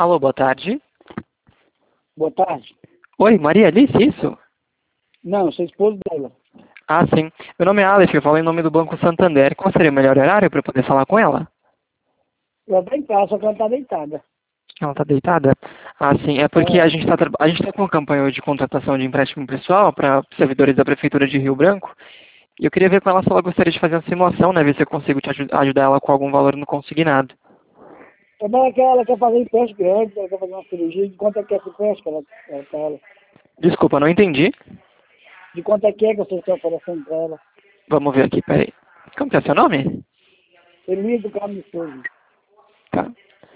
Alô, boa tarde. Boa tarde. Oi, Maria Alice, isso? Não, sou esposo dela. Ah, sim. Meu nome é Alex, eu falo em nome do Banco Santander. Qual seria o melhor horário para eu poder falar com ela? Ela tá em casa, só que ela tá deitada. Ela está deitada? Ah, sim. É porque É. a gente está com uma campanha de contratação de empréstimo pessoal para servidores da Prefeitura de Rio Branco. E eu queria ver com ela se ela gostaria de fazer uma simulação, né? Ver se eu consigo ajudar ela com algum valor no consignado. Também ela quer fazer empréstimo grande, ela quer fazer uma cirurgia. De quanto é que é esse empréstimo pra ela? Desculpa, não entendi. De quanto é que vocês estão oferecendo pra ela? Vamos ver aqui, peraí. Como que é seu nome? Elias do Carmo Souza. Tá.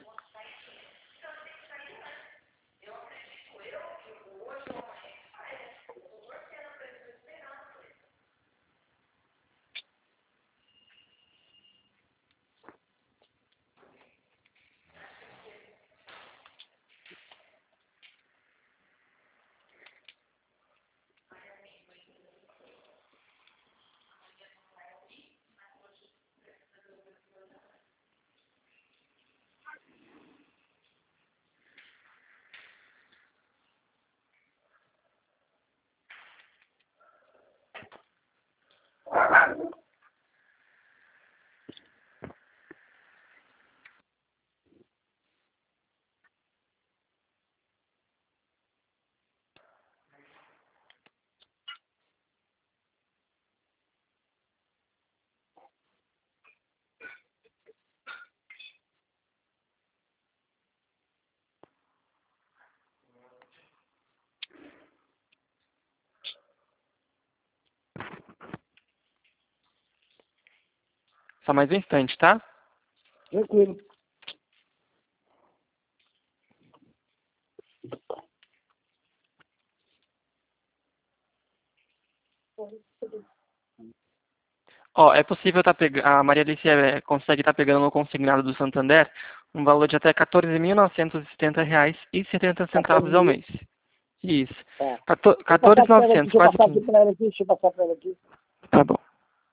Só mais um instante, tá? Tranquilo. Ó, é possível a Maria Alice consegue estar pegando no consignado do Santander um valor de até R$ 14.970,70 ao 14 mil. mês. Isso. Tá. Deixa eu passar pra ela aqui, 14.900, deixa eu quase passar aqui 15. pra ela aqui, deixa eu passar pra ela aqui. Tá bom.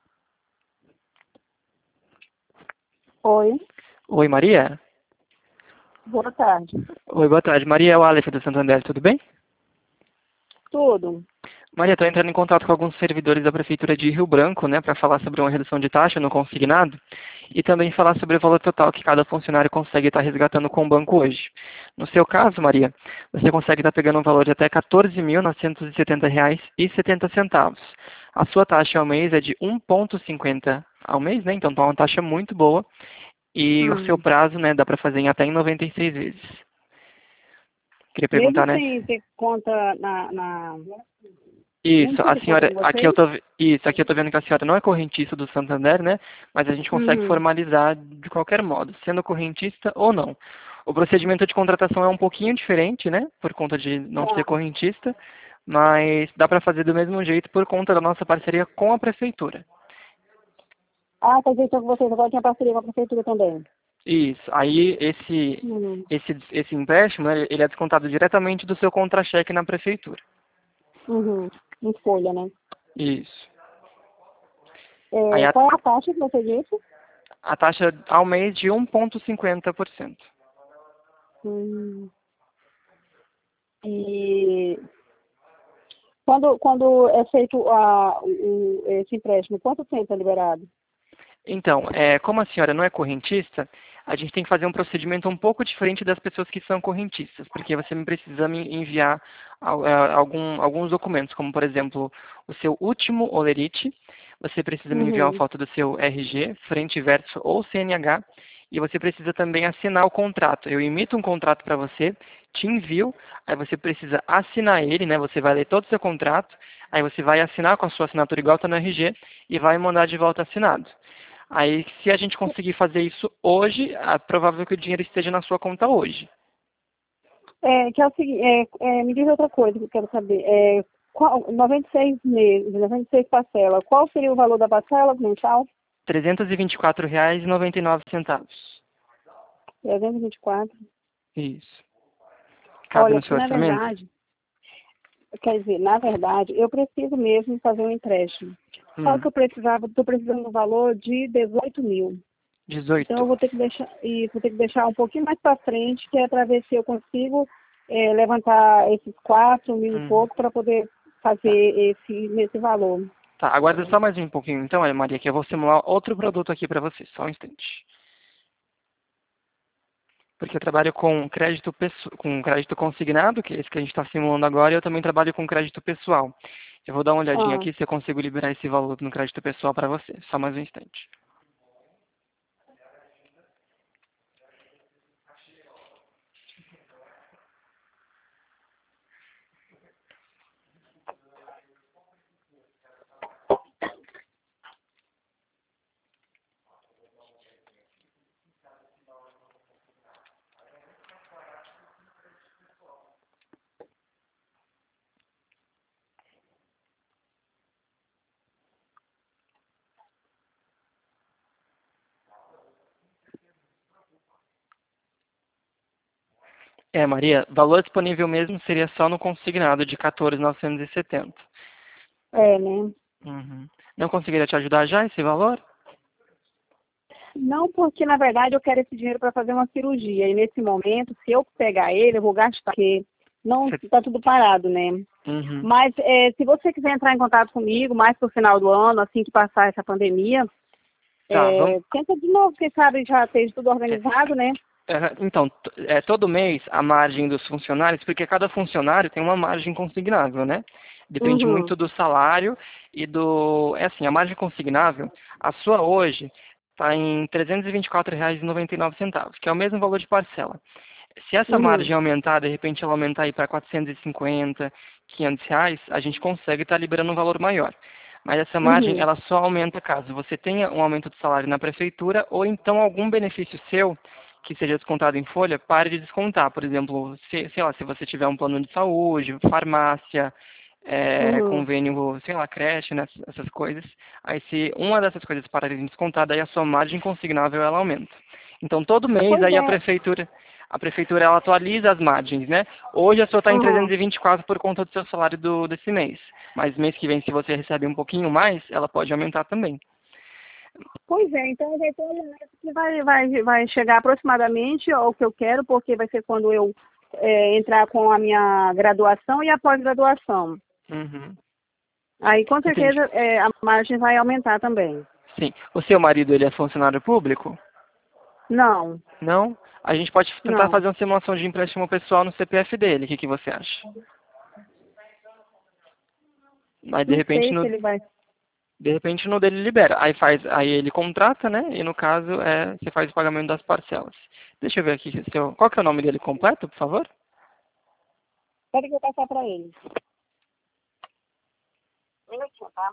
Oi, Oi, Maria? boa tarde. Oi, boa tarde. Maria é o Aleph do Santander, tudo bem? Tudo? Maria, estou entrando em contato com alguns servidores da Prefeitura de Rio Branco, né, para falar sobre uma redução de taxa no consignado e também falar sobre o valor total que cada funcionário consegue estar resgatando com o banco hoje. No seu caso, Maria, você consegue estar pegando um valor de até R$ 14.970,70. A sua taxa ao mês é de 1,50 ao mês, né? Então, tá uma taxa muito boa e o seu prazo, né, dá para fazer até em 96 vezes. Queria perguntar, Mesmo né? sem ter conta na... Mesmo Isso, sem a ter conta senhora, com vocês? aqui eu tô vendo que a senhora não é correntista do Santander, né? Mas a gente consegue Uhum. formalizar de qualquer modo, sendo correntista ou não. O procedimento de contratação é um pouquinho diferente, né? Por conta de não ser Tá. correntista, mas dá para fazer do mesmo jeito por conta da nossa parceria com a prefeitura. Ah, quer dizer então que vocês agora têm parceria com a prefeitura também. Isso. Aí Uhum. esse empréstimo, né, ele é descontado diretamente do seu contra-cheque na prefeitura. Uhum. Em folha, né? Isso. Aí Qual é a taxa que você disse? a taxa ao mês de 1,50%. Hum. E quando é feito esse empréstimo, quanto tempo é liberado? Então, como a senhora não é correntista, a gente tem que fazer um procedimento um pouco diferente das pessoas que são correntistas, porque você me precisa me enviar alguns documentos, como, por exemplo, o seu último holerite, você precisa me enviar uma Uhum. foto do seu RG, frente e verso ou CNH, e você precisa também assinar o contrato. Eu emito um contrato para você, te envio, aí você precisa assinar ele, né? Você vai ler todo o seu contrato, aí você vai assinar com a sua assinatura igual está no RG e vai mandar de volta assinado. Aí, se a gente conseguir fazer isso hoje, é provável que o dinheiro esteja na sua conta hoje. Que é o seguinte, me diz outra coisa que eu quero saber. 96 meses, 96 parcelas, qual seria o valor da parcela mensal? R$ 324,99. 324. Isso. Cabe Olha, no seu orçamento? quer dizer, na verdade, eu preciso mesmo fazer um empréstimo. Só Hum. que estou precisando do valor de 18 mil. Então eu 18. vou ter que deixar, e vou ter que deixar um pouquinho mais para frente, que é para ver se eu consigo levantar esses 4.000 e Uhum. pouco para poder fazer Tá. nesse valor. Tá, aguarda só mais um pouquinho então, Ana Maria, que eu vou simular outro produto aqui para você. Só um instante. Porque eu trabalho com crédito consignado, que é esse que a gente está simulando agora, e eu também trabalho com crédito pessoal. Eu vou dar uma olhadinha Ah, aqui se eu consigo liberar esse valor no crédito pessoal para você. Só mais um instante. Maria, valor disponível mesmo seria só no consignado de 14.970. né? Uhum. Não conseguiria te ajudar já esse valor? Não, porque na verdade eu quero esse dinheiro para fazer uma cirurgia. E nesse momento, se eu pegar ele, eu vou gastar, porque não Você- está tudo parado, né? Uhum. Mas se você quiser entrar em contato comigo mais pro final do ano, assim que passar essa pandemia, Tá, vamos. tenta de novo, quem sabe já esteja tudo é, organizado, né? Então, todo mês a margem dos funcionários, porque cada funcionário tem uma margem consignável, né? Depende Uhum, muito do salário e do. É assim, a margem consignável, a sua hoje está em R$ 324,99, que é o mesmo valor de parcela. Se essa uhum, margem aumentar, de repente ela aumentar aí para 450, R$ 500, a gente consegue estar liberando um valor maior. Mas essa margem, uhum, ela só aumenta caso você tenha um aumento de salário na prefeitura ou então algum benefício seu que seja descontado em folha, pare de descontar. Por exemplo, sei lá, se você tiver um plano de saúde, farmácia, uhum. convênio, sei lá, creche, né, essas coisas. Aí se uma dessas coisas pararem de descontar, daí a sua margem consignável ela aumenta. Então todo mês Pois aí é, a prefeitura ela atualiza as margens, né? Hoje a sua está em uhum. 324 por conta do seu salário desse mês. Mas mês que vem, se você recebe um pouquinho mais, ela pode aumentar também. Pois é, então vai ter um momento que vai chegar aproximadamente ao que eu quero, porque vai ser quando eu entrar com a minha graduação e a pós-graduação. Uhum. Aí com Entendi. certeza a margem vai aumentar também. Sim. O seu marido, ele é funcionário público? Não, Não? A gente pode tentar não. fazer uma simulação de empréstimo pessoal no CPF dele. O que você acha? Mas Não sei se ele vai. de repente no dele libera. Aí ele contrata, né? E no caso você faz o pagamento das parcelas. Deixa eu ver aqui qual que é o nome dele completo, por favor? Espera que eu vou passar para ele. Um minutinho, tá?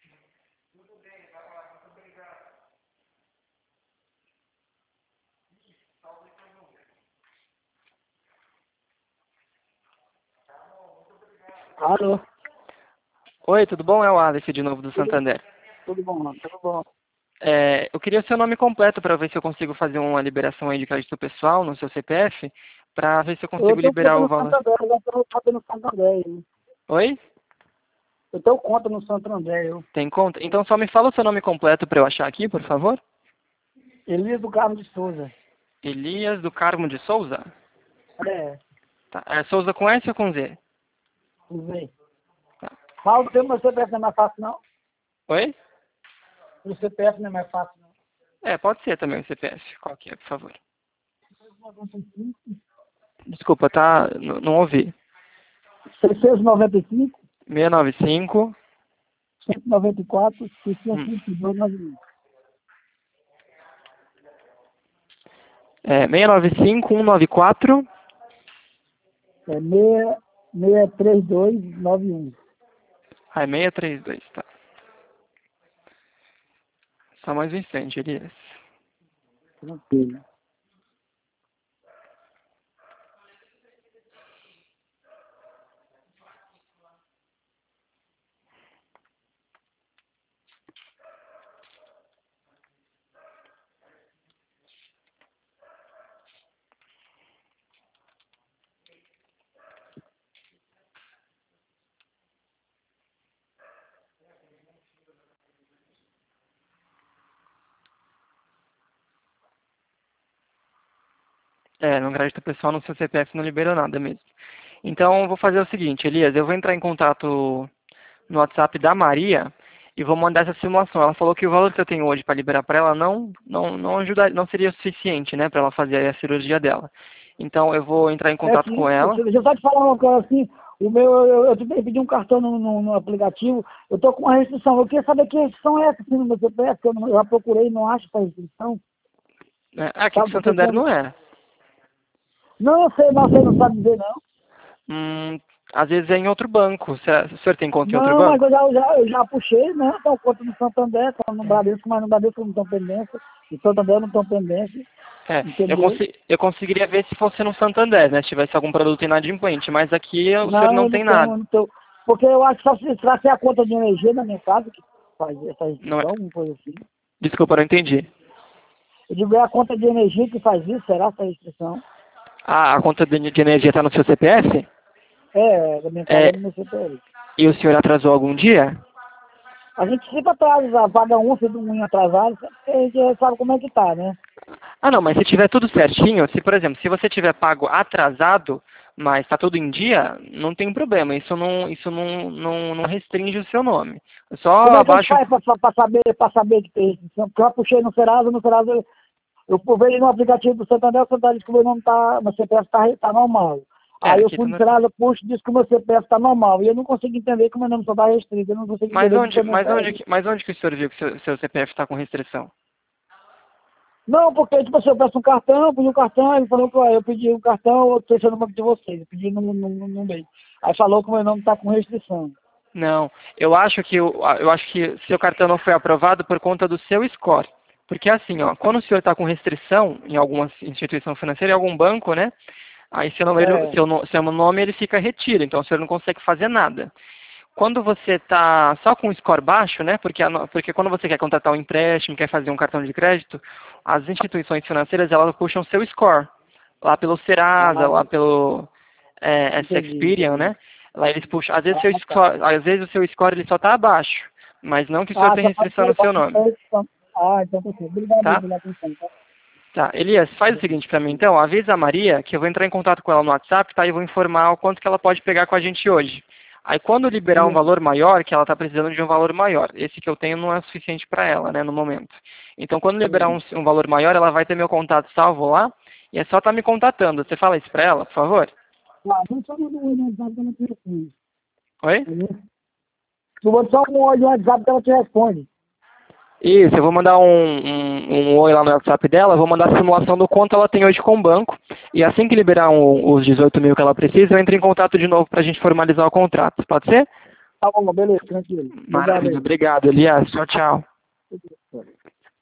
Alô, Oi, tudo bom? É o Aleph de novo do tudo, Santander. tudo bom, tudo bom. Eu queria o seu nome completo para ver se eu consigo fazer uma liberação aí de crédito pessoal no seu CPF, para ver se eu Eu consigo tenho liberar conta o no valor. Santander, eu tenho conta no Santander. Oi? Eu tenho conta no Santander, eu. Tem conta? Então só me fala o seu nome completo para eu achar aqui, por favor. Elias do Carmo de Souza. Elias do Carmo de Souza? É, Tá. É Souza com S ou com Z? vamos ver. Tá. Fala o teu, meu CPF não é mais fácil, não. Oi? O CPF não é mais fácil, não. Pode ser também o CPF. Qual que é, por favor? 695, Desculpa, tá? Não ouvi. 695, 695. 194, Hum. 622, 91. 695 194. É 63291. Ah, 632, tá. Só mais um instante, Elias. Tranquilo. No crédito pessoal no seu CPF não liberou nada mesmo. Então, eu vou fazer o seguinte, Elias, eu vou entrar em contato no WhatsApp da Maria e vou mandar essa simulação. Ela falou que o valor que eu tenho hoje para liberar para ela não seria suficiente, né, para ela fazer a cirurgia dela. Então, eu vou entrar em contato com ela. Deixa eu só te falar uma coisa assim, eu pedi um cartão no aplicativo, eu tô com uma restrição, eu queria saber que restrição é essa assim, no meu CPF, que eu já procurei e não acho essa restrição. Aqui do Santander não é. Não, eu sei, mas você não sabe dizer não. Às vezes é em outro banco. O senhor tem conta em outro Não, banco? mas eu já puxei, né? Então, conta no Santander, tá no Bradesco, mas no Bradesco não estão pendência. No Santander não estão pendência. Eu conseguiria ver se fosse no Santander, né? Se tivesse algum produto inadimplente, mas aqui o senhor não tem nada. Porque eu acho que só se ser a conta de energia da minha casa que faz essa restrição, alguma coisa assim. Desculpa, não entendi. Eu digo, é a conta de energia que faz isso, será essa restrição? A conta de energia está no seu CPF? Da minha casa no meu CPF. E o senhor atrasou algum dia? A gente sempre atrasa, paga fica um atrasado, a gente sabe como é que tá, né? Não, mas se tiver tudo certinho, por exemplo, se você tiver pago atrasado, mas está tudo em dia, não tem problema, isso não restringe o seu nome. Só como abaixo... é que faz para saber que tem restrição? Porque eu puxei no Serasa eu vejo no aplicativo do Santander, o Santander diz que o meu nome meu CPF tá normal. Aí eu fui no Serasa, puxo, diz que o meu CPF tá normal. E eu não consigo entender que o meu nome só tá restrito. Eu não consigo entender. Mas onde que o senhor viu que o seu CPF está com restrição? Não, porque tipo assim, eu peço um cartão, pedi um cartão, ele falou que eu pedi um cartão, eu pensei no banco de vocês, eu pedi no meio. Aí falou que o meu nome tá com restrição. Não, eu acho que seu cartão não foi aprovado por conta do seu score. Porque assim, quando o senhor está com restrição em alguma instituição financeira, em algum banco, né? Aí seu nome ele fica retido, então o senhor não consegue fazer nada. Quando você está só com um score baixo, né? Porque quando você quer contratar um empréstimo, quer fazer um cartão de crédito, as instituições financeiras elas puxam seu score lá pelo Serasa, lá pelo Experian, né? Lá eles puxam. Às vezes o seu score ele só está abaixo, mas não que o senhor tem restrição no seu nome. Então tá certo. Obrigado pela atenção, tá? Tá, Elias, faz o seguinte pra mim então, avisa a Maria que eu vou entrar em contato com ela no WhatsApp, tá? E vou informar o quanto que ela pode pegar com a gente hoje. Aí quando liberar um valor maior, que ela tá precisando de um valor maior, esse que eu tenho não é suficiente pra ela, né, no momento. Então quando liberar um valor maior, ela vai ter meu contato salvo lá, e é só tá me contatando. Você fala isso pra ela, por favor? Então só manda um oi no WhatsApp que ela te responde. Oi? Tu manda só um oi no WhatsApp que ela te responde. Isso, eu vou mandar um oi lá no WhatsApp dela, vou mandar a simulação do quanto ela tem hoje com o banco, e assim que liberar os 18 mil que ela precisa, eu entro em contato de novo para a gente formalizar o contrato. Pode ser? Tá bom, beleza, tranquilo. Maravilha, obrigado, Elias. Tchau, tchau.